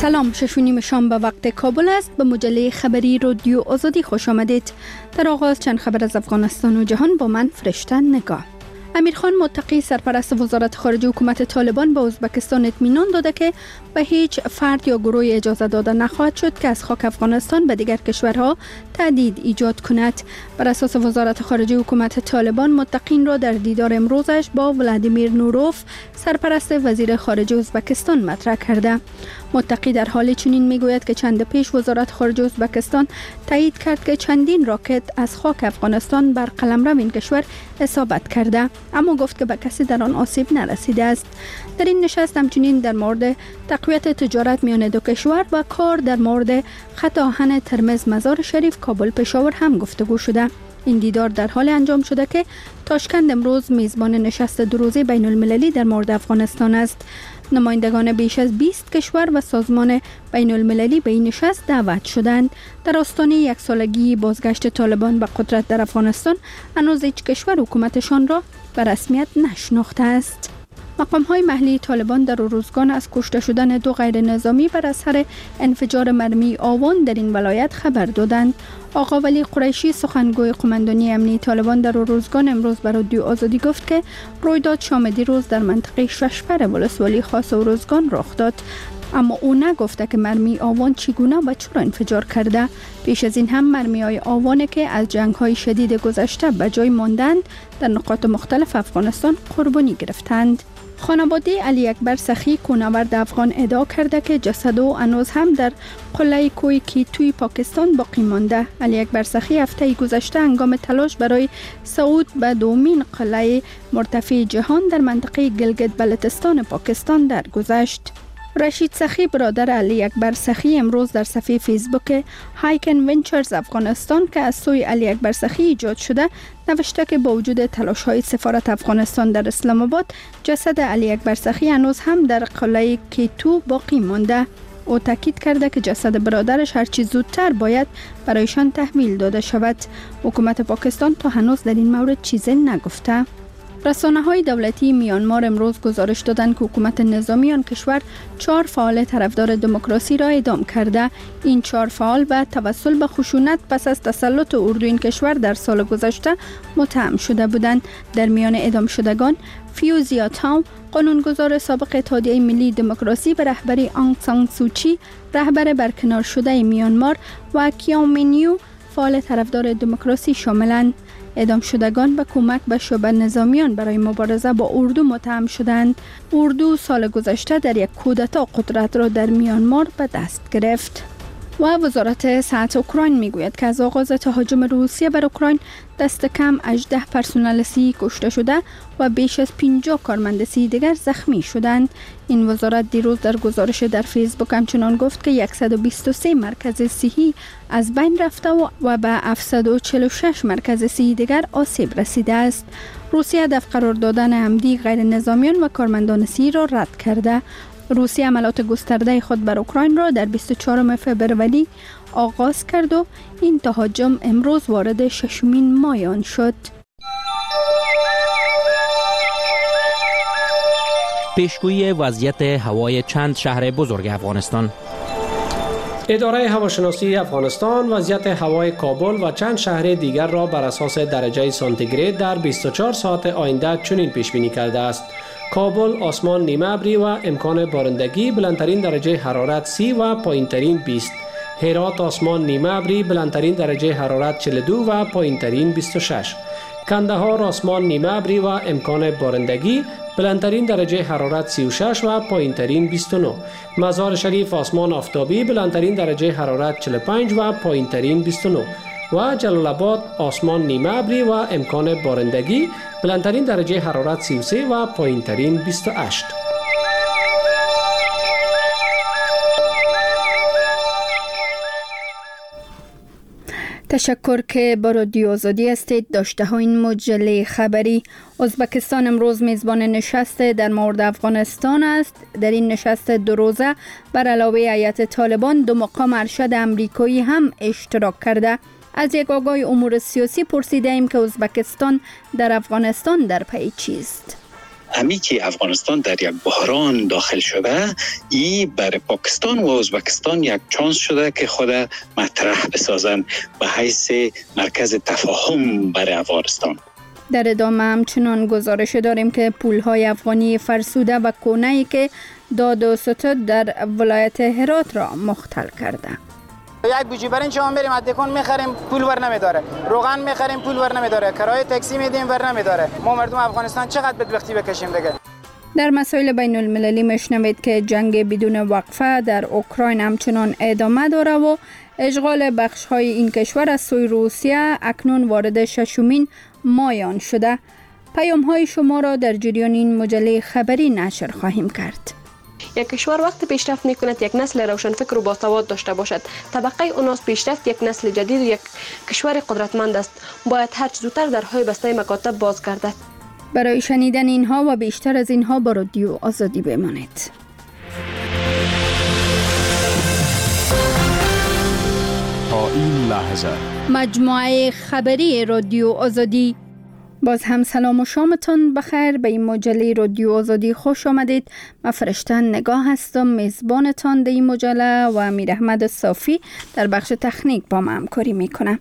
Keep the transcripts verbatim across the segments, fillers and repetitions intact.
سلام، شش و نیم شام به وقت کابل است. به مجله خبری رادیو آزادی خوش آمدید. در آغاز چند خبر از افغانستان و جهان با من فرشته نگاه. امیرخان متقی سرپرست وزارت خارجه حکومت طالبان به ازبکستان اطمینان داده که به هیچ فرد یا گروه اجازه داده نخواهد شد که از خاک افغانستان به دیگر کشورها تهدید ایجاد کند. بر اساس وزارت خارجه حکومت طالبان، متقین را در دیدار امروزش با ولادیمیر نوروف سرپرست وزیر خارجه ازبکستان مطرح کرده. متقی در حال چنین میگوید که چند پیش وزارت خارجه ازبکستان تایید کرد که چندین راکت از خاک افغانستان بر قلمرو این کشور اصابت کرده، اما گفت که به کسی در آن آسیب نرسیده است. در این نشست همچنین در مورد تقویت تجارت میان دو کشور و کار در مورد خط آهن ترمز مزار شریف کابل پشاور هم گفتگو شده. این دیدار در حال انجام شده که تاشکند امروز میزبان نشست دو روزه بین المللی در مورد افغانستان است. نمایندگان بیش از بیست کشور و سازمان بین المللی به این نشست دعوت شدند. در آستانه یک سالگی بازگشت طالبان به قدرت در افغانستان، هنوز هیچ کشور حکومتشان را به رسمیت نشناخته است. مقام‌های محلی طالبان در روزگان از کشته شدن دو غیر نظامی بر اثر انفجار مرمی آوان در این ولایت خبر دادند. آقا ولی قریشی، سخنگوی قماندانی امنی طالبان، در روزگان امروز بر رادیو آزادی گفت که رویداد شام دیروز در منطقه ششپر ولسوالی خاص روزگان رخ داد، اما او نگفته که مرمی آوان چگونه و چرا انفجار کرده. پیش از این هم مرمی‌های آوان که از جنگ‌های شدید گذشته به جای ماندند در نقاط مختلف افغانستان قربانی گرفتند. خانواده علی اکبر سخی، کوهنورد افغان، ادعا کرده که جسد او هنوز هم در قلعه کوی کیتوی پاکستان باقی مانده. علی اکبر سخی هفته گذشته هنگام تلاش برای صعود به دومین قلعه مرتفع جهان در منطقه گلگت بلتستان پاکستان درگذشت. رشید سخی، برادر علی اکبر سخی، امروز در صفحه فیسبوک هایکن ونچرز افغانستان که از سوی علی اکبر سخی ایجاد شده نوشته که با وجود تلاش‌های سفارت افغانستان در اسلام آباد، جسد علی اکبر سخی هنوز هم در قلعه کیتو باقی مانده. او تاکید کرده که جسد برادرش هرچی زودتر باید برایشان تحویل داده شود. حکومت پاکستان تا هنوز در این مورد چیزی نگفته. رسانه‌های دولتی میانمار امروز گزارش دادند که حکومت نظامی آن کشور چهار فعال طرفدار دموکراسی را اعدام کرده. این چهار فعال به توسل به خشونت پس از تسلط اردو این کشور در سال گذشته متهم شده بودند. در میان اعدام شدگان فیوزیا تاو، قانونگذار سابق اتحادیه ملی دموکراسی به رهبری آنگ سان سوچی، رهبر برکنار شده میانمار، و کیامینیو، فعال طرفدار دموکراسی شاملند. اعدام شدگان به کمک به شعبه نظامیان برای مبارزه با اردو متهم شدند. اردو سال گذشته در یک کودتا قدرت را در میانمار به دست گرفت. و وزارت صحت اوکراین میگوید که از آغاز تهاجم روسیه بر اوکراین دست کم هجده پرسنل سی کشته شده و بیش از پنجاه کارمند سی دیگر زخمی شدند. این وزارت دیروز در گزارش در فیسبوک همچنان گفت که صد و بیست و سه مرکز صحی از بین رفته و به هفتصد و چهل و شش مرکز صحی دیگر آسیب رسیده است. روسیه هدف قرار دادن عمدی غیر نظامیان و کارمندان صحی را رد کرده. روسیه عملیات گسترده خود بر اوکراین را در بیست و چهارم فوریه آغاز کرد و این تهاجم امروز وارد ششمین ماه آن شد. پیشگویی وضعیت هوای چند شهر بزرگ افغانستان. اداره هواشناسی افغانستان وضعیت هوای کابل و چند شهر دیگر را بر اساس درجه سانتیگراد در بیست و چهار ساعت آینده چنین پیش بینی کرده است: کابل آسمان نیمه ابری و امکان بارندگی، بلندترین درجه حرارت سی و پایینترین بیست. هرات آسمان نیمه ابری، بلندترین درجه حرارت چهل و دو و پایینترین بیست و شش. کندهار آسمان نیمه ابری و امکان بارندگی، بلندترین درجه حرارت سی و شش و پایینترین بیست و نه. مزار شریف آسمان آفتابی، بلندترین درجه حرارت چهل و پنج و پایینترین بیست و نه. و جلال آباد آسمان نیمه ابری و امکان بارندگی، بلندترین درجه حرارت سی و سه و پایینترین بیست و هشت. تشکر که با رادیو آزادی هستید. داشته ها این مجله خبری. ازبکستان امروز میزبان نشست در مورد افغانستان است. در این نشست دو روزه بر علاوه هیئت طالبان، دو مقام ارشد امریکایی هم اشتراک کرده. از یک آگاه امور سیاسی پرسیده ایم که ازبکستان در افغانستان در پی چیست؟ امی که افغانستان در یک بحران داخل شده، ای برای پاکستان و ازبکستان یک چانس شده که خود مطرح بسازن به حیث مرکز تفاهم برای افغانستان. در ادامه همچنان گزارش داریم که پولهای افغانی فرسوده و کهنه‌ای که داد و ستد در ولایت هرات را مختل کرده. یک بوجی برین شما بریم ادکون میخریم پول ور نمیداره، روغن میخریم پول ور نمیداره، کرایه تاکسی میدیم ور نمیداره. ما مردم افغانستان چقدر بدبختی بکشیم دیگه. در مسائل بین المللی میشنوید که جنگ بدون وقفه در اوکراین همچنان ادامه داره و اشغال بخش‌های این کشور از سوی روسیه اکنون وارد ششمین ماه شده. پیام‌های شما را در جریان این مجله خبری نشر خواهیم کرد. یک کشور وقت پیشرفت میکند یک نسل روشنفکر و باسواد داشته باشد. طبقه اوناس پیشرفت یک نسل جدید و یک کشور قدرتمند است. باید هر چه زودتر درهای بسته مکاتب باز گردد. برای شنیدن اینها و بیشتر از اینها با رادیو آزادی بمانید. تا این لحظه مجموعه خبری رادیو آزادی. باز هم سلام و شامتون بخیر. به این مجله رادیو آزادی خوش آمدید. من فرشته نگاه هستم، میزبانتان در این مجله و امیر احمد صافی در بخش تکنیک با ما همکاری میکنه.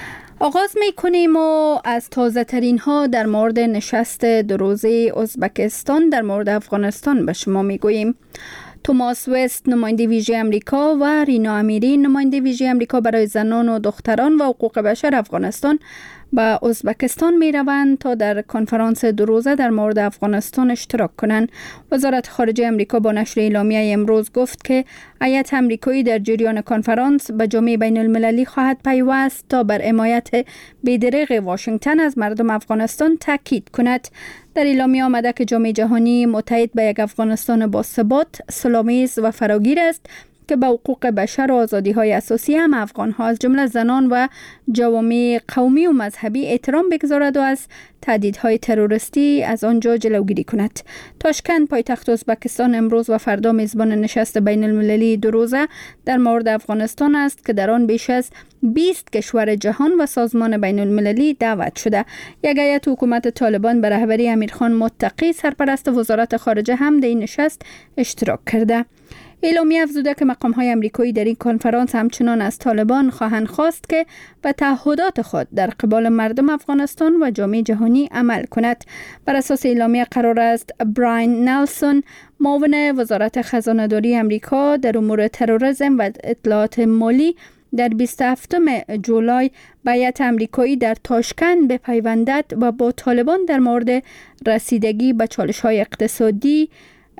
آغاز میکنیم و از تازه ترین ها در مورد نشست دو روزه ازبکستان در مورد افغانستان به شما میگوییم. توماس وست نماینده ویژه امریکا و رینا امیری نماینده ویژه امریکا برای زنان و دختران و حقوق بشر افغانستان به ازبکستان می روند تا در کنفرانس دو روزه در مورد افغانستان اشتراک کنند. وزارت خارجه امریکا با نشر اعلامیه امروز گفت که هیئت آمریکایی در جریان کنفرانس به جامعه بین المللی خواهد پیوست تا بر حمایت بی‌دریغ واشنگتن از مردم افغانستان تاکید کند. در اعلامیه آمده که جامعه جهانی متحد به یک افغانستان با ثبات، صلح‌آمیز و فراگیر است که به حقوق بشر و آزادی‌های اساسی هم افغان‌ها از جمله زنان و جوامع قومی و مذهبی احترام بگذارد و از تهدیدهای تروریستی از آنجا جلوگیری کند. تاشکند پایتخت ازبکستان امروز و فردا میزبان نشست بین المللی دو روزه در مورد افغانستان است که در آن بیش از بیست کشور جهان و سازمان بین المللی دعوت شده. یک هیئت حکومت طالبان به رهبری امیرخان متقی سرپرست وزارت خارجه هم در این نشست اشتراک کرده. اعلامیه افزوده که مقام‌های آمریکایی در این کنفرانس همچنان از طالبان خواهند خواست که به تعهدات خود در قبال مردم افغانستان و جامعه جهانی عمل کند. بر اساس اعلامیه قرار است براین نلسون معاون وزارت خزانه‌داری آمریکا در امور تروریسم و اطلاعات مالی در بیست و هفتم جولای به هیئت آمریکایی در تاشکند بپیوندد و با طالبان در مورد رسیدگی به چالش‌های اقتصادی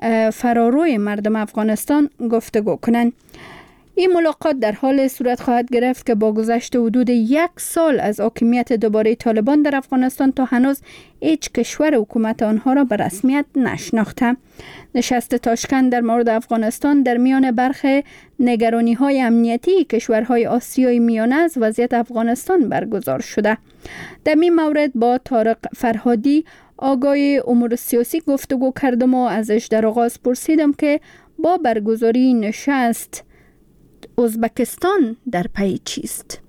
فراروی مردم افغانستان گفتگو کنند. این ملاقات در حال صورت خواهد گرفت که با گذشت حدود یک سال از حاکمیت دوباره طالبان در افغانستان تا هنوز هیچ کشور حکومت آنها را به رسمیت نشناخته. نشست تاشکند در مورد افغانستان در میان برخی نگرانی‌های امنیتی کشورهای آسیای میانه از وضعیت افغانستان برگزار شده. در این مورد با طارق فرهادی آگای امور سیاسی گفتگو کردم و ازش در آغاز پرسیدم که با برگزاری نشست ازبکستان در پی چیست؟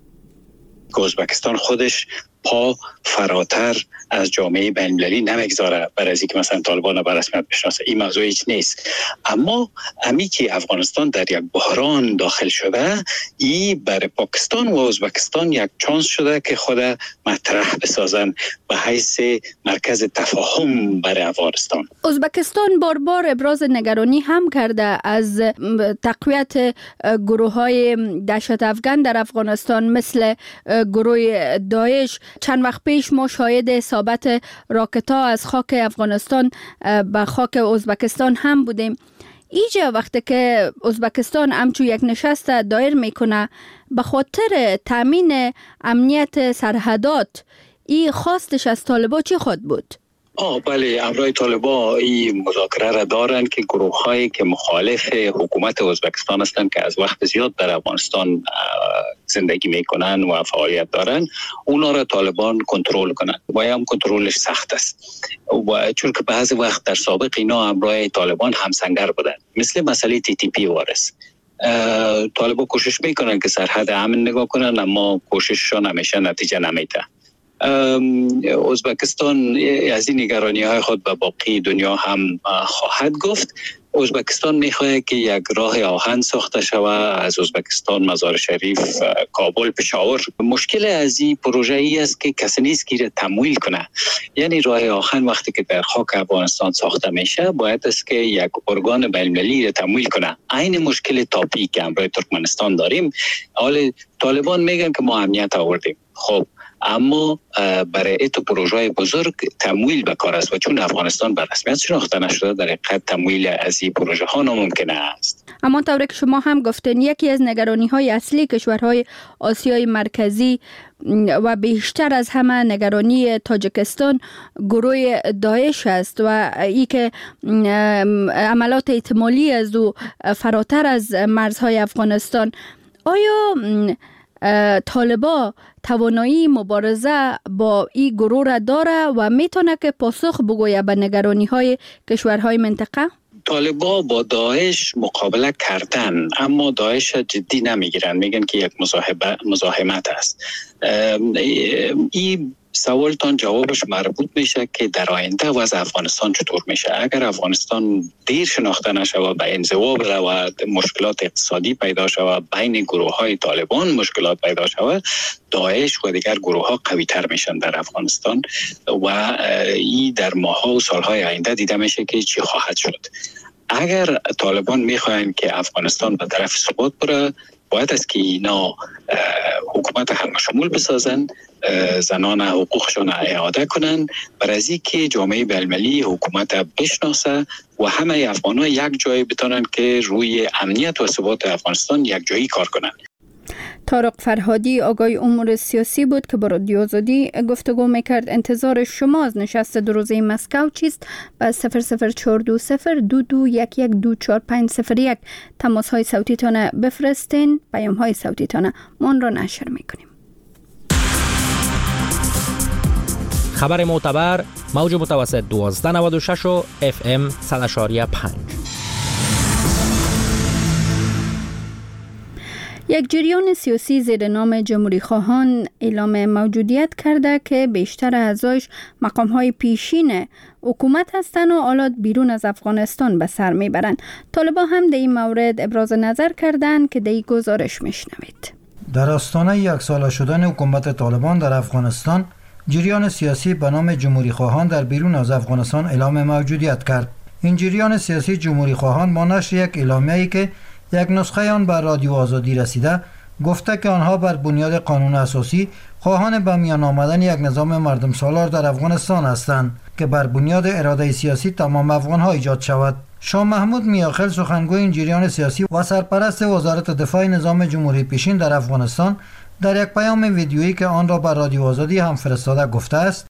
ازبکستان خودش پا فراتر از جامعه بین‌المللی نمیگذاره برای از اینکه مثلا طالبان رو به رسمیت بشناسه. این موضوع هیچ نیست. اما امی که افغانستان در یک بحران داخل شده، ای برای پاکستان و ازبکستان یک چانس شده که خود مطرح بسازن به حیث مرکز تفاهم برای افغانستان. ازبکستان بار بار ابراز نگرانی هم کرده از تقویت گروه‌های دهشت افغان در افغانستان مثل گروه داعش. چند وقت پیش ما شاهد اصابت راکت‌ها از خاک افغانستان به خاک ازبکستان هم بودیم. ایجا وقتی که ازبکستان همچون یک نشست دایر میکنه به خاطر تامین امنیت سرحدات، این خواستش از طالبان چی خود بود؟ آه بله، امرای طالبان این مذاکره را دارن که گروه هایی که مخالف حکومت ازبکستان هستند که از وقت زیاد در افغانستان زندگی میکنن و فعالیت دارن، اونا را طالبان کنترل کنن و هم کنترلش سخت است و چون که بعضی وقت در سابق اینا امرای طالبان همسنگر بودن، مثل مسئله تی تی پی وارث. طالبان کوشش میکنن که سرحد امن نگاه کنن، اما کوشششان همیشه نتیجه نمیده. ازبکستان از این نگرانی های خود به باقی دنیا هم خواهد گفت. ازبکستان میخواهد که یک راه آهن ساخته شود از ازبکستان مزار شریف، کابل، پشاور. مشکل از این پروژه ای است که کسی نیست که تمویل کنه. یعنی راه آهن وقتی که در خاک افغانستان ساخته میشه باید است که یک ارگان بین‌المللی را تمویل کنه. عین مشکل تاپی که امروز ترکمنستان داریم. حال طالبان میگن که ما امنیت آوردیم. خب اما برای ایتو پروژه بزرگ تمویل به کار است و چون افغانستان به رسمیت شناخته نشده در حقیقت تمویل از این پروژه ها ناممکن است. اما طوری که شما هم گفتین یکی از نگرانی های اصلی کشورهای آسیای مرکزی و بیشتر از همه نگرانی تاجیکستان گروه داعش است و ای که عملات احتمالی از او فراتر از مرزهای افغانستان. آیا طالبا توانایی مبارزه با این گروه را داره و میتونه که پاسخ بگویه به نگرانی های کشورهای منطقه؟ طالبا با داعش مقابله کردن اما داعش جدی نمیگیرن، میگن که یک مزاحمت است. این سوالتان جوابش مربوط میشه که در آینده وضع افغانستان چطور میشه. اگر افغانستان دیر شناخته نشه و به انزوا بره و مشکلات اقتصادی پیدا شود، بین گروه های طالبان مشکلات پیدا شود، داعش و دیگر گروه ها قوی تر میشن در افغانستان و این در ماه ها و سال های آینده دیده میشه که چی خواهد شد. اگر طالبان میخواین که افغانستان به طرف ثبات بره، باید است که اینا حکومت همشمول بسازن، زنان حقوقشون اعاده کنن، برای از اینکه جامعه بین‌المللی حکومت بشناسه و همه افغان‌ها یک جای بتونن که روی امنیت و ثبات افغانستان یک جایی کار کنن. طارق فرهادی آگای امور سیاسی بود که با رادیو آزادی گفتگو میکرد. انتظار شما از نشست دو روزه مسکو چیست؟ با صفر صفر چهار دو صفر دو دو یک یک دو چهار پنج صفر یک تماس های صوتی تانه بفرستین، پیام های صوتی تانه من را نشر میکنیم. خبر معتبر موج متوسط دوازده نود و شش و اف ام صد و پنج. یک جریان سیاسی زیر نام جمهوری خواهان اعلام موجودیت کرده که بیشتر اعضایش مقام‌های پیشین حکومت هستند و حالا بیرون از افغانستان به سر میبرند. طالبان هم در این مورد ابراز نظر کردند که در این گزارش میشنوید. در آستانه یک ساله شدن حکومت طالبان در افغانستان، جریان سیاسی به نام جمهوری خواهان در بیرون از افغانستان اعلام موجودیت کرد. این جریان سیاسی جمهوری خواهان با نشر یک اعلامیه‌ای که یک نسخه آن بر رادیو آزادی رسیده گفته که آنها بر بنیاد قانون اساسی خواهان به میان آمدن یک نظام مردم سالار در افغانستان هستند که بر بنیاد اراده سیاسی تمام افغانها ایجاد شود. شاه محمود میاخیل سخنگوی این جریان سیاسی و سرپرست وزارت دفاع نظام جمهوری پیشین در افغانستان در یک پیام ویدیویی که آن را بر رادیو آزادی هم فرستاده گفته است: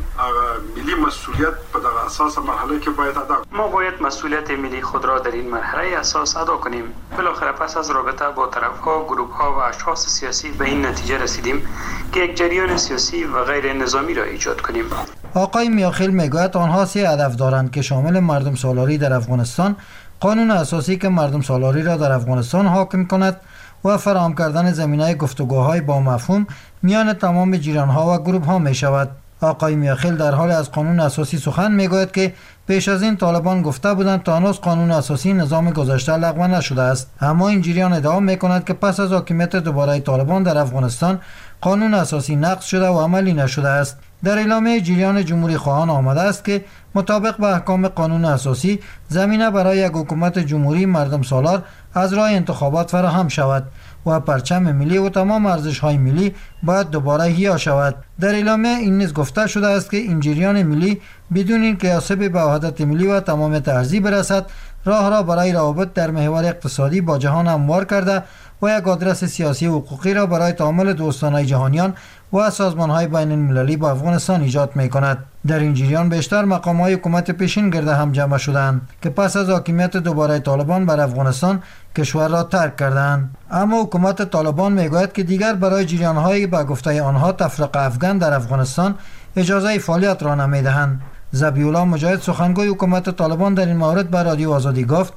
ملی مسئولیت به در اساس مرحله که باید ادا ما باید مسئولیت ملی خود را در این مرحله اساس ادا کنیم. بالاخره پس از رابطه با طرف‌ها، گروه‌ها و اشخاص سیاسی به این نتیجه رسیدیم که یک جریان سیاسی و غیر نظامی را ایجاد کنیم. آقای میاخیل میگوید آنها سه هدف دارند که شامل مردم سالاری در افغانستان، قانون اساسی که مردم سالاری را در افغانستان حاکم کند و فراهم کردن زمینه گفتگوهای با مفهوم میان تمام جریان‌ها و گروه‌ها می شود. آقای میاخیل در حال از قانون اساسی سخن میگوید که پیش از این طالبان گفته بودند تا هنوز قانون اساسی نظام گذشته لغو نشده است، اما این جریان ادعا میکند که پس از حاکمیت دوباره طالبان در افغانستان قانون اساسی نقض شده و عملی نشده است. در اعلامیه جریان جمهوری خواهان آمده است که مطابق با احکام قانون اساسی زمینه برای یک حکومت جمهوری مردم سالار از راه انتخابات فراهم شود و پرچم ملی و تمام ارزش‌های ملی باید دوباره احیا شود. در اعلامیه این نیز گفته شده است که این جریان ملی بدون اینکه آسیب به وحدت ملی و تمامیت ارضی برسد، راه را برای روابط در محور اقتصادی با جهان هموار کرده و یک آدرس سیاسی و حقوقی را برای تعامل دوستانه جهانیان و سازمان‌های بین المللی با افغانستان ایجاد می‌کند. در این جریان بیشتر مقام‌های حکومت پیشین گرد هم جمع شدند که پس از حاکمیت دوباره طالبان بر افغانستان کشور را ترک کردند. اما حکومت طالبان میگوید که دیگر برای جریان‌های به گفته آنها تفرقه افغان در افغانستان اجازه فعالیت را نمیدهند. ذبیح الله مجاهد سخنگوی حکومت طالبان در این مورد به رادیو آزادی گفت: تفرقه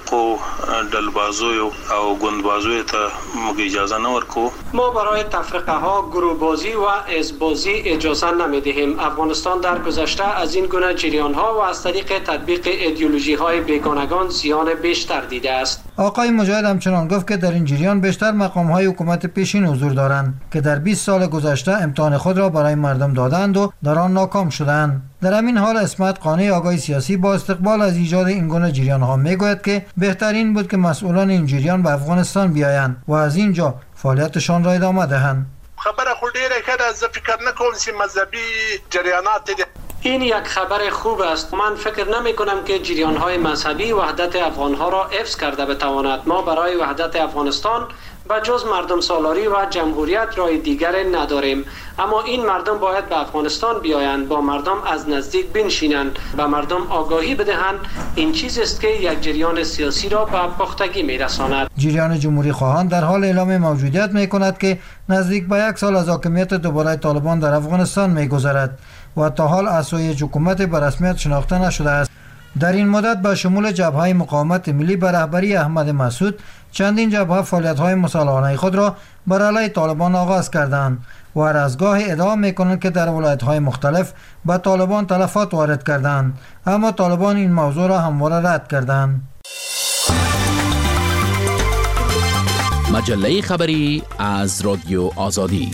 فرقو دلبازوی او گوندبازوی ته موږ اجازه نه ورکو. ما برای تفرقه ها گروه‌بازی و ازبازی اجازه نمی‌دهیم. افغانستان در گذشته از این گونه جریان ها و از طریق تطبیق ایدئولوژی های بیگانگان زیان بیشتر دیده است. آقای مجاهد همچنان گفت که در این جریان بیشتر مقام های حکومت پیشین حضور دارند که در بیست سال گذشته امتحان خود را برای مردم دادند و در آن ناکام شدند. در همین حال اسمت قانع آقای سیاسی با استقبال از ایجاد این گونه جریان ها میگوید که بهترین بود که مسئولان این جریان به افغانستان بیایند و از اینجا فعالیتشان را ادامه دهند. خبر خو ډیره کده از فکر نکوم چې مذهبی جریانات دي. این یک خبر خوب است. من فکر نمی کنم که جریان های مذهبی وحدت افغان ها را حفظ کرده بتواند. ما برای وحدت افغانستان به جز مردم سالاری و جمهوریت راه دیگر نداریم. اما این مردم باید به افغانستان بیایند، با مردم از نزدیک بنشینند و مردم آگاهی بدهند. این چیز است که یک جریان سیاسی را به پختگی میرساند. جریان جمهوری خواهان در حال اعلام موجودیت می کند که نزدیک به یک سال از حاکمیت دوباره طالبان در افغانستان می گذرد و تا حال اساسی حکومت به رسمیت شناخته نشده است. در این مدت با شمول جبهه مقاومت ملی به رهبری احمد مسعود چندین جبهه فعالیت‌های مسلحانه خود را بر علیه طالبان آغاز کردند و هر از گاه ادعا می‌کنند که در ولایت‌های مختلف به طالبان تلفات وارد کردند، اما طالبان این موضوع را همواره رد کردند. مجله خبری از رادیو آزادی.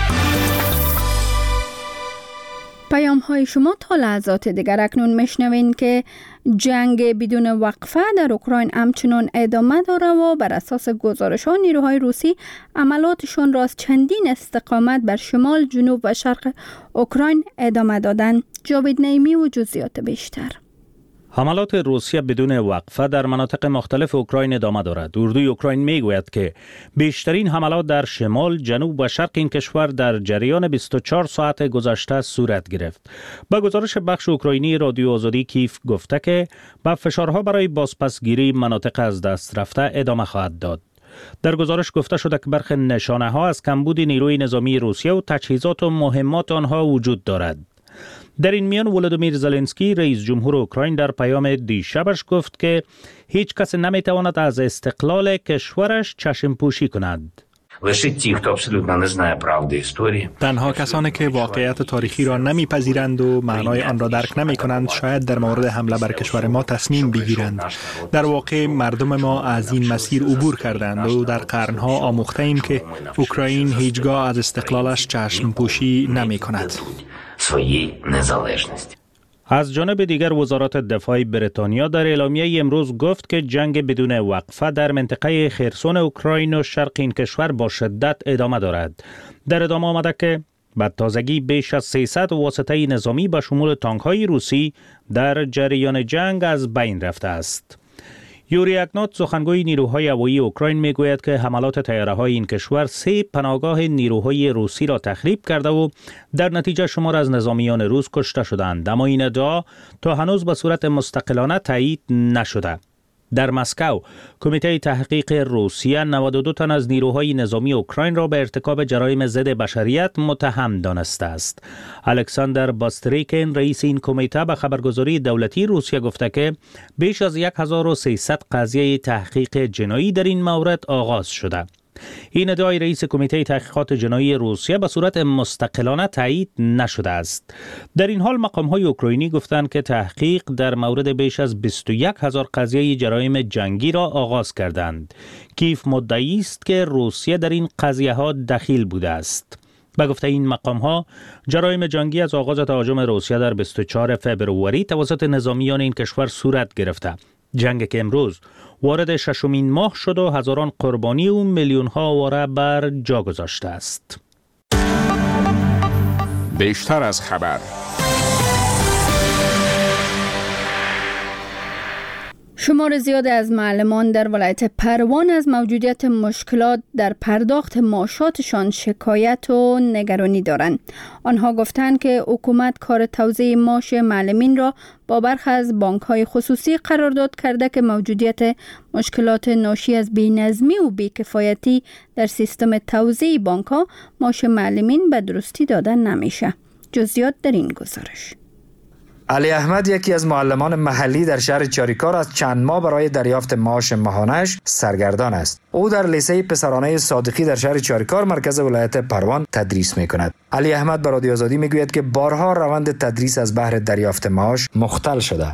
پیام های شما تا لحظات دیگر. اکنون میشنوین که جنگ بدون وقفه در اوکراین همچنان ادامه داره و بر اساس گزارش ها نیروهای روسی عملاتشان را از چندین استقامت بر شمال، جنوب و شرق اوکراین ادامه دادن. جاوید نعیمی و جزئیات بیشتر. حملات روسیه بدون وقفه در مناطق مختلف اوکراین ادامه دارد. اردوی اوکراین میگوید که بیشترین حملات در شمال، جنوب و شرق این کشور در جریان بیست و چهار ساعت گذشته صورت گرفت. با گزارش بخش اوکراینی رادیو آزادی کیف گفته که با فشارها برای بازپسگیری مناطق از دست رفته ادامه خواهد داد. در گزارش گفته شده که برخی نشانه ها از کمبود نیروی نظامی روسیه و تجهیزات و مهمات آنها وجود دارد. در این میان ولادیمیر زلنسکی رئیس جمهور اوکراین در پیام دیشبش گفت که هیچ کس نمیتواند از استقلال کشورش چشم پوشی کند. تنها کسانی که واقعیت تاریخی را نمیپذیرند و معنای آن را درک نمی کنند شاید در مورد حمله بر کشور ما تصمیم بگیرند. در واقع مردم ما از این مسیر عبور کردند و در قرنها آموخته ایم که اوکراین هیچگاه از استقلالش چشم پوشی نمی کند. از جانب دیگر وزارت دفاع بریتانیا در اعلامیه امروز گفت که جنگ بدون وقفه در منطقه خرسون اوکراین و شرق این کشور با شدت ادامه دارد. در ادامه آمده که به تازگی بیش از سیصد واسطه نظامی به شمول تانک‌های روسی در جریان جنگ از بین رفته است. یوری اگنات سخنگوی نیروهای هوایی اوکراین میگوید که حملات طیاره‌های این کشور سه پناهگاه نیروهای روسی را تخریب کرده و در نتیجه شمار از نظامیان روس کشته شدند، اما این ادعا تا هنوز به صورت مستقلانه تایید نشده. در مسکو کمیته تحقیق روسیه نود و دو تن از نیروهای نظامی اوکراین را به ارتکاب جرایم ضد بشریت متهم دانسته است. الکساندر باستریکین رئیس این کمیته به خبرگزاری دولتی روسیه گفته که بیش از هزار و سیصد قضیه تحقیق جنایی در این مورد آغاز شده. این ادعای رئیس کمیته تحقیقات جنایی روسیه به صورت مستقلانه تایید نشده است. در این حال مقام‌های اوکراینی گفتند که تحقیق در مورد بیش از بیست و یک هزار قضیه جرایم جنگی را آغاز کردند. کیف مدعی است که روسیه در این قضیه‌ها دخیل بوده است. به گفته این مقام‌ها جرایم جنگی از آغاز تهاجم روسیه در بیست و چهارم فوریه توسط نظامیان این کشور صورت گرفته. جنگ که امروز وارد ششمین ماه شد و هزاران قربانی و میلیون ها آواره بر جا گذاشته است. بیشتر از خبر. شمار زیاد از معلمان در ولایت پروان از موجودیت مشکلات در پرداخت معاشاتشان شکایت و نگرانی دارند. آنها گفتند که حکومت کار توزیع معاش معلمین را با برخی از بانک‌های خصوصی قرارداد کرده که موجودیت مشکلات ناشی از بی‌نظمی و بی‌کفایتی در سیستم توزیع بانک‌ها معاش معلمین به درستی دادن نمیشه. جزئیات در این گزارش. علی احمد یکی از معلمان محلی در شهر چاریکار از چند ماه برای دریافت معاش ماهانه‌اش سرگردان است. او در لیسه پسرانه صادقی در شهر چاریکار مرکز ولایت پروان تدریس می‌کند. علی احمد به رادیو آزادی میگوید که بارها روند تدریس از بهر دریافت معاش مختل شده.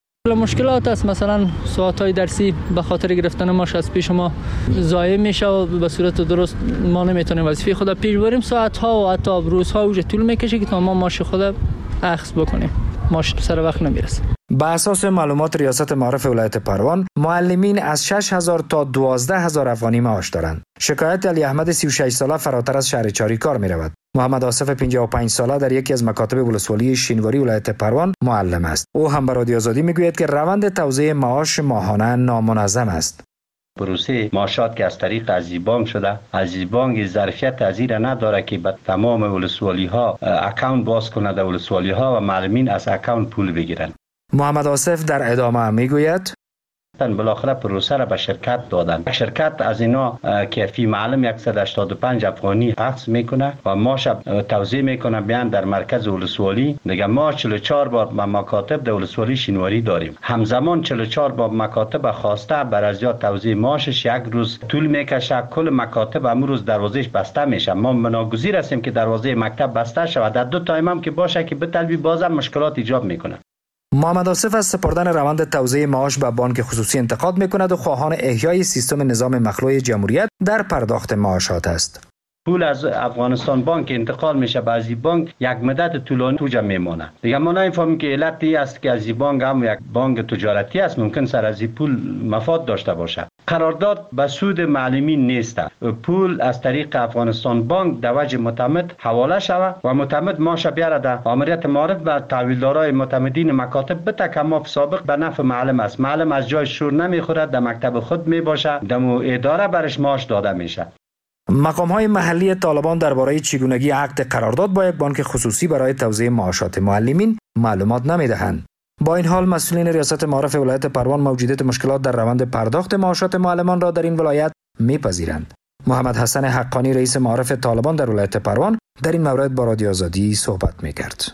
مشکلات است، مثلا ساعت‌های درسی به خاطر گرفتن معاش از پیش ما ضایع میشه و به صورت درست ما نمیتونیم وظیفه خود پیش بریم. ساعت‌ها و حتی روزها وجه طول میکشه که تا ما معاش خود اخذ بکنیم. معاش سر وقت نمیرسه. به اساس معلومات ریاست معارف ولایت پروان، معلمین از شش هزار تا دوازده هزار افغانی معاش دارند. شکایت علی احمد سی و شش ساله فراتر از شهر چاریکار می رود. محمد آصف پنجاه و پنج ساله در یکی از مکاتب ولسوالی شینواری ولایت پروان معلم است. او هم به رادیو آزادی میگوید که روند توزیع معاش ماهانه نامنظم است. پروسه معاشات که از طریق عزیبانک شده، عزیبانک ظرفیت از این نداره که به تمام ولسوالی ها اکاونت باز کنه در ولسوالی ها و معلمین از اکاونت پول بگیرن. محمد آصف در ادامه میگوید بالاخره پروسه را به شرکت دادن. شرکت از اینا که فی معلم صد و هشتاد و پنج افغانی اخذ میکنه و ماش توزیع میکنه بیان در مرکز ولسوالی. دیگه ما چهل و چهار بار به مکاتب در ولسوالی شینواری داریم. همزمان چهل و چهار بار مکاتب خواسته بر از یاد توزیع ماشش یک روز طول میکشه. کل مکاتب امروز دروازهش بسته میشه. ما مناگزیر هستیم که دروازه مکتب بسته شود. در دو تایم هم که باشه که بتلبی بازم مشکلات ایجاد میکنه. محمد آصف از سپردن روند توزیع معاش به بانک خصوصی انتقاد میکند و خواهان احیای سیستم نظام مخلوع جمهوریت در پرداخت معاشات است. پول از افغانستان بانک انتقال میشه به از بانک یک مدت طولانی توجه میمونه. دیگه ما نمیفهمیم که علتی است که از بانک هم یک بانک تجارتی است، ممکن سر از پول مفاد داشته باشه. قرارداد به سود معلمین نیست. پول از طریق افغانستان بانک در وجه معتمد حواله شود و معتمد ماشه بیاره در آمریت معارف به تحویلدارای معتمدین مکاتب بده که ما سابق به نفع معلم است. معلم از جای شور نمیخوره، در مکتب خود میباشه، دمو اداره برش معاش داده میشه. مقام‌های محلی طالبان درباره چگونگی عقد قرارداد با یک بانک خصوصی برای توزیع معاشات معلمین معلومات نمیدهند. با این حال مسئولین ریاست معارف ولایت پروان موجودیت مشکلات در روند پرداخت معاشات معلمان را در این ولایت میپذیرند. محمد حسن حقانی رئیس معارف طالبان در ولایت پروان در این مورد با رادیو آزادی صحبت میکرد.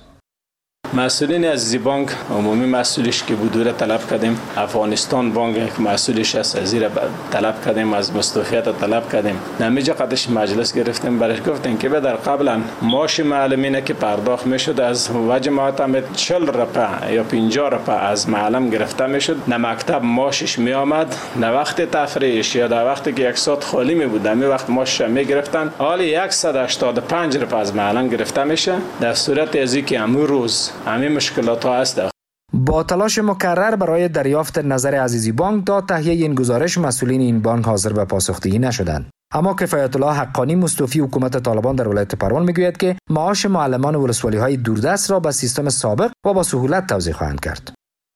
مسئولین از بانک عمومی مسئولش که بودوره طلب کردیم، افغانستان بانک مسئولش از زیر طلب کردیم، از مستوفیت طلب کردیم. نمیجا قدش مجلس گرفتیم، برش گفتیم که به در قبلا معاش معلمینه که پرداخت میشد از وجه معتمد چهل رپه یا پنجاه رپه از معلم گرفته میشد. نه مکتب معاشش می آمد، نه وقت تفریحش یا در وقتی که یک ساعت خالی می بود، می وقت معاشش می گرفتن. حالی صد و هشتاد و پنج رپه از معلم گرفته میشه. در صورت از اینکه امروز همین مشکلات ها هست. با تلاش مکرر برای دریافت نظر عزیزی بانک تا تهیه این گزارش، مسئولین این بانک حاضر به پاسخدهی نشدند. اما کفایت الله حقانی مستوفی حکومت طالبان در ولایت پروان میگوید که معاش معلمان ولسوالی های دوردست را به سیستم سابق و با سهولت توزیع خواهند کرد.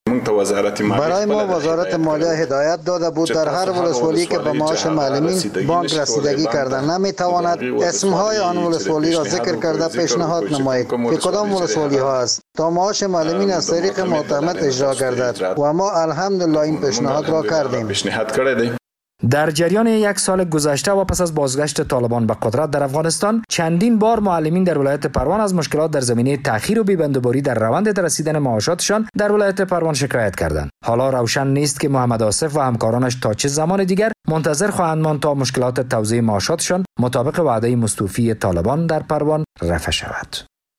برای ما وزارت مالیه هدایت داده بود در هر ولسوالی که به معاش معلمین بانک رسیدگی کردن نمیتواند اسمهای آن ولسوالی را ذکر کرده پیشنهاد نمایید که کدام ولسوالی ها است تا معاش معلمین از طریق معتمد اجرا گردد و ما الحمدلله این پیشنهاد را کردیم. در جریان یک سال گذشته و پس از بازگشت طالبان به قدرت در افغانستان، چندین بار معلمین در ولایت پروان از مشکلات در زمینه تأخیر و بی‌بندوباری در روند رسیدن معاشاتشان در ولایت پروان شکایت کردند. حالا روشن نیست که محمد آصف و همکارانش تا چه زمان دیگر منتظر خواهند ماند تا مشکلات توزیع معاشاتشان مطابق وعده مستوفی طالبان در پروان رفع شود.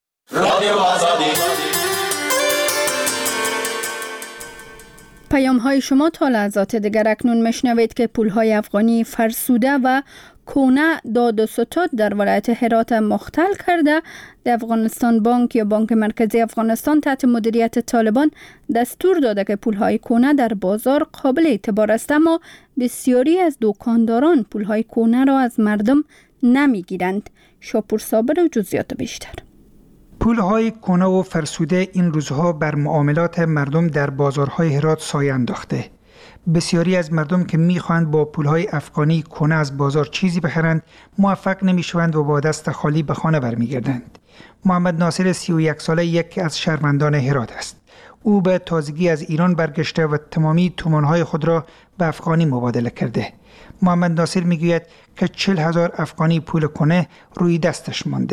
پیام های شما تا لحظات دیگر اکنون مشنوید که پولهای افغانی فرسوده و کونه داد و ستاد در ولایت هرات مختل کرده. در افغانستان بانک یا بانک مرکزی افغانستان تحت مدیریت طالبان دستور داده که پولهای کونه در بازار قابل اعتبار است، اما بسیاری از دکانداران پولهای کونه را از مردم نمیگیرند. شاپور صابر و جزئیات بیشتر. پولهای کهنه و فرسوده این روزها بر معاملات مردم در بازارهای هرات سایه انداخته. بسیاری از مردم که میخواهند با پولهای افغانی کهنه از بازار چیزی بخرند موفق نمیشوند و با دست خالی به خانه برمیگردند. محمد ناصر سی و یک ساله یکی از شهروندان هرات است. او به تازگی از ایران برگشته و تمامی تومانهای خود را به افغانی مبادله کرده. محمد ناصر میگوید که چهل هزار افغانی پول کهنه روی دستش مانده.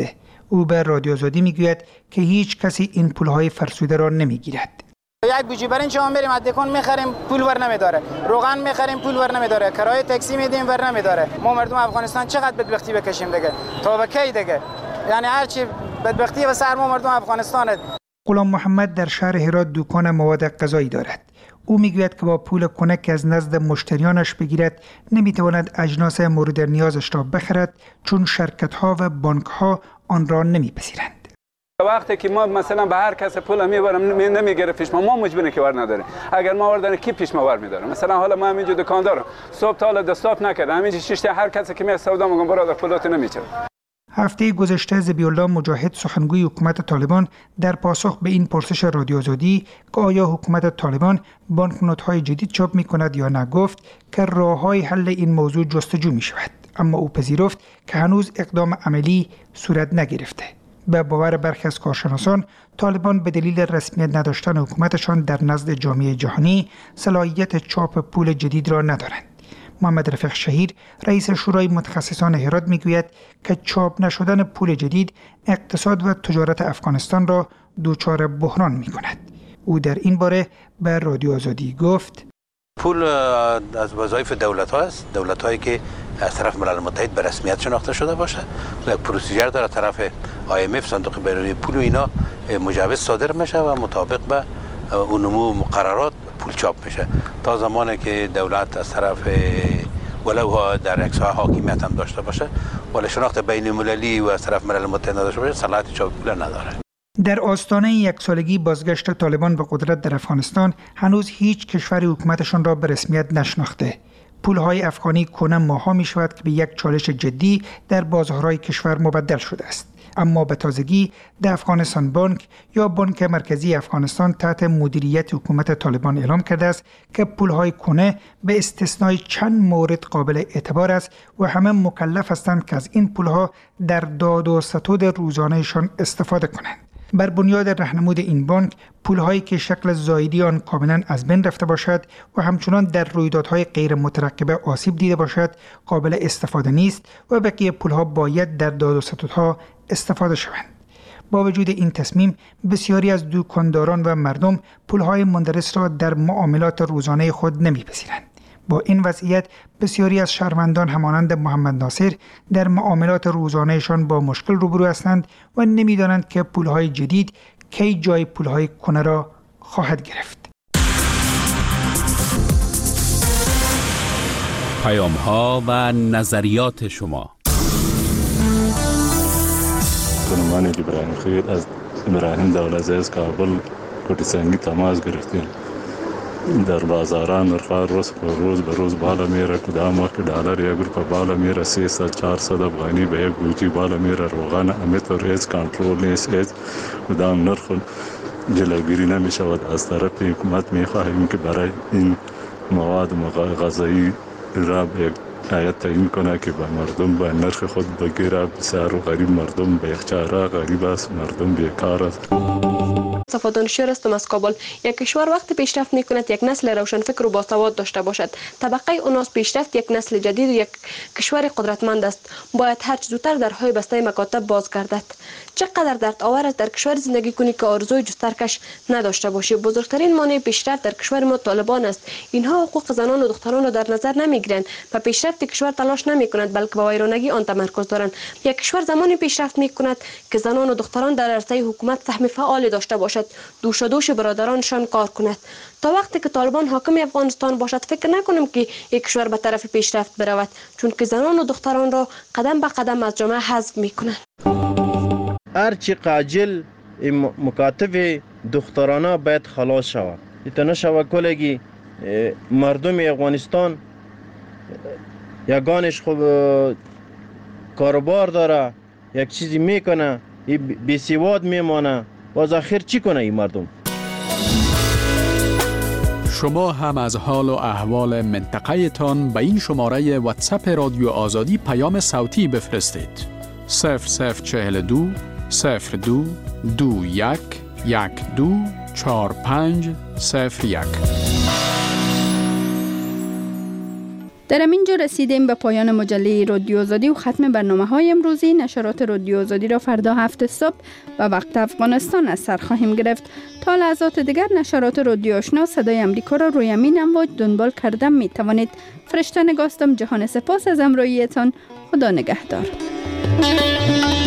او به رادیو آزادی میگوید که هیچ کسی این پولهای فرسوده را نمیگیرد. یک گوجه برین شما بریم ادکون میخریم پول ور نمیداره، روغن میخریم پول ور نمیداره، کرایه تاکسی میدیم ور نمیداره. ما مردم افغانستان چقدر بدبختی بکشیم دیگه؟ تا به کی دیگه؟ یعنی هر چی بدبختی و سر ما مردم افغانستان. غلام محمد در شهر هرات دکان مواد غذایی دارد. او میگوید که با پول کونه که از نزد مشتریانش بگیرد نمیتواند اجناس مورد نیازش را بخرد چون شرکت ها و بانک ها آن را نمیپذیرند. وقتی که ما مثلا به هر کس پول میبرم نمیگیره پیش ما ما مجبوریم که ور نداره. اگر ما وردن کی پیش ما ور میداره؟ مثلا حالا ما همینجا دکاندارم صبح تا حالا دستاپ نکردم، همینجا شش هر کسی که می سودا میگم برادر پولات نمیچه. هفته گذشته ذبیح الله مجاهد سخنگوی حکومت طالبان در پاسخ به این پرسش رادیو آزادی که آیا حکومت طالبان بانکنوت‌های جدید چاپ می‌کند یا نه گفت که راه‌های حل این موضوع جستجو می‌شود، اما او پذیرفت که هنوز اقدام عملی صورت نگرفته. به باور برخی از کارشناسان طالبان به دلیل رسمیت نداشتن حکومتشان در نزد جامعه جهانی صلاحیت چاپ پول جدید را ندارند. محمد رفیق شهیر رئیس شورای متخصصان هرات میگوید که چاپ نشدن پول جدید اقتصاد و تجارت افغانستان را دچار بحران میکند. او در این باره به رادیو آزادی گفت پول از وظایف دولت ها است، دولت هایی که از طرف ملل متحد به رسمیت شناخته شده باشه، یک پروسیجر داره طرف آی ام اف صندوق بین‌المللی پول و اینا مجوز صادر میشه و مطابق به اونمو مقررات پول چاپ میشه. تا زمانی که دولت از طرف ولو در یک ساحه حاکمیت هم داشته باشه ولی شناخت بین المللی و از طرف ملل متحد نداشته باشه صلاحیت چاپ پول نداره. در آستانه یک سالگی بازگشت طالبان به قدرت در افغانستان هنوز هیچ کشوری حکومتشان را به رسمیت نشناخته. پولهای افغانی کهنه ماها می شود که به یک چالش جدی در بازارهای کشور مبدل شده است. اما به تازگی در افغانستان بانک یا بانک مرکزی افغانستان تحت مدیریت حکومت طالبان اعلام کرده است که پولهای کهنه به استثنای چند مورد قابل اعتبار است و همه مکلف هستند که از این پولها در داد و ستد روزانهشان استفاده کنند. بر بنیاد راهنمود این بانک پولهایی که شکل زایدی آن کاملا از بین رفته باشد و همچنان در رویدادهای غیر مترقبه آسیب دیده باشد قابل استفاده نیست و بقیه پولها باید در داد و ستدها استفاده شوند. با وجود این تصمیم بسیاری از دکانداران و مردم پولهای مندرس را در معاملات روزانه خود نمیپذیرند. با این وضعیت بسیاری از شهروندان همانند محمد ناصر در معاملات روزانهشان با مشکل روبرو هستند و نمیدانند که پولهای جدید کی جای پولهای کهنه را خواهد گرفت. پیام‌ها و نظریات شما. خانمان ابراهیم خیر از ابراهیم دولت‌عزیز کابل کوټی سنگی تماس گرفتیم. در بازاران نرخ‌ها روز به روز به روز بالا میره. کدام وقت دلار یک روپیه بالا میره، سیصد چهارصد افغانی به یک گوجه بالا میره. روغن همینطور هیچ کنترل نیست، هیچ کدام نرخ جلوگیری نمیشود. از طرف حکومت میخواهیم که برای این مواد غذایی را یک هیئت تعیین کنه که به مردم به نرخ خود بگیره. بسیار غریب مردم به یک چهره غریب است، مردم بیکار است. صفادان شیر هستم از کابل. یک کشور وقتی پیشرفت میکند یک نسل روشنفکر و باسواد داشته باشد. طبقه اوناس پیشرفت یک نسل جدید و یک کشور قدرتمند است. باید هر چه زودتر درهای بسته مکاتب باز گردد. چقدر درد آور است در کشور زندگی کنی که آرزوی جسترکش نداشته باشی. بزرگترین مانع پیشرفت در کشور ما طالبان است. اینها حقوق زنان و دختران را در نظر نمیگیرند و پیشرفت کشور تلاش نمیکنند بلکه به ویرانگی آن تمرکز دارند. یک کشور زمانی پیشرفت میکند که زنان و دختران در عرصه حکومت سهم فعال داشته باشد، دوش و دوش برادرانشان کار کند. تا وقتی که طالبان حاکم افغانستان باشد فکر نکنم که یک کشور به طرف پیشرفت برود، چون که زنان و دختران را قدم به قدم از جامعه حذف میکنند. هرچی عاجل مکاتب دخترانه باید خلاص شود. ایتنا شود کلگی مردم افغانستان یگانش خوب کاروبار داره، یک چیزی میکنه، بی‌سواد میمانه، باز آخر چی کنه این مردم؟ شما هم از حال و احوال منطقه تان به این شماره واتساپ رادیو آزادی پیام صوتی بفرستید. صفر صفر چهل دو صفر دو دو یک یک دو چهار پنج صفر یک. در همینجا رسیدیم به پایان مجله رادیو آزادی و ختم برنامه های امروزی. نشرات رادیو آزادی را فردا هفت صبح به وقت افغانستان از سر خواهیم گرفت. تا لحظات دیگر نشرات رادیو آشنا صدای امریکا را روی امین امواج دنبال کرده می توانید. فرشته نگاستم. جهان سپاس از همراهیتان. خدا نگهدار.